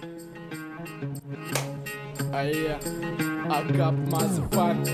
I got motherfucker.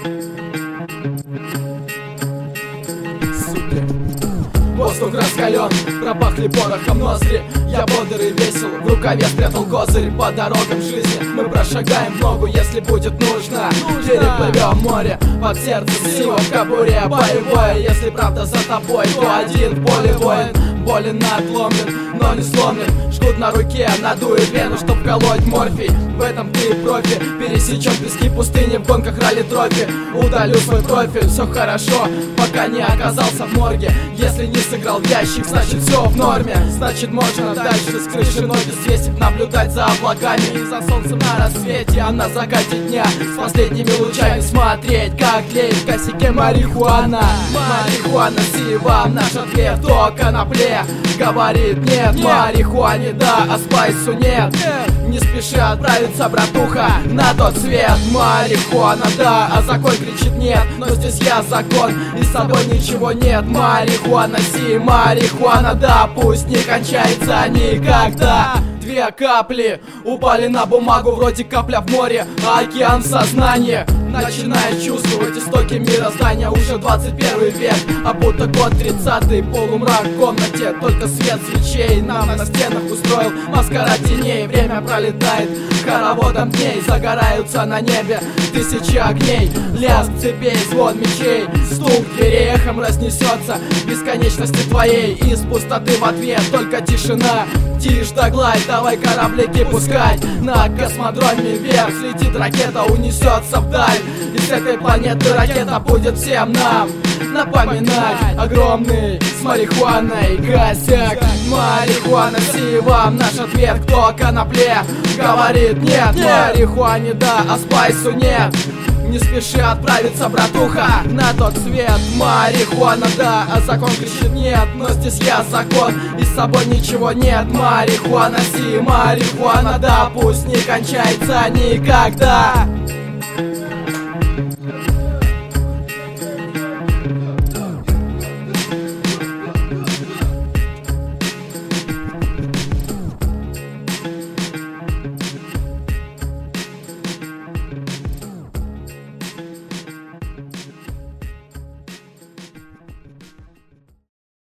Воздух раскален, пропахли порохом ноздри. Я бодр и весел, в рукаве спрятал козырь. По дорогам жизни мы прошагаем в ногу, если будет нужно. Переплывем море, под сердце сила в кобуре боевое. Если правда за тобой, то один в поле воин. Болен, надломлен, но не сломлен. Жгут на руке, надует вену, чтоб колоть морфий. В этом ты профи, пересечем пески пустыни в гонках ралли-трофи. Удалю свой профиль, все хорошо, пока не оказался в морге. Если не сыграл в ящик, значит все в норме. Значит можно дальше с крыши ноги свесить, наблюдать за облаками и за солнцем на рассвете, а на закате дня с последними лучами смотреть, как тлеет в косяке марихуана. Марихуана сива, наш ответ, то конопле. Говорит нет, марихуане да, а спайсу нет. Не спеши отправиться, братуха, на тот свет. Марихуана да, а закон кричит нет. Но здесь я закон, и с собой ничего нет. Марихуана си, марихуана да, пусть не кончается никогда. Две капли упали на бумагу, вроде капля в море, а океан в сознании. Начинает чувствовать истоки мироздания. Уже 21 век, а будто год 30-й. Полумрак в комнате, только свет свечей нам на стенах устроил маскарад теней. Время пролетает хороводом дней, загораются на небе тысячи огней. Лязг цепей, звон мечей, стук дверей эхом разнесется в бесконечности твоей. Из пустоты в ответ только тишина. Тишь да гладь, давай кораблики пускать. На космодроме вверх летит ракета, унесется вдаль. И с этой планеты ракета будет всем нам напоминать. Огромный с марихуаной косяк. Марихуана сива, наш ответ, кто конопле. Говорит нет, марихуане да, а спайсу нет. Не спеши отправиться, братуха, на тот свет. Марихуана да, а закон кричит нет. Но здесь я закон, и с собой ничего нет. Марихуана си, марихуана да, пусть не кончается никогда.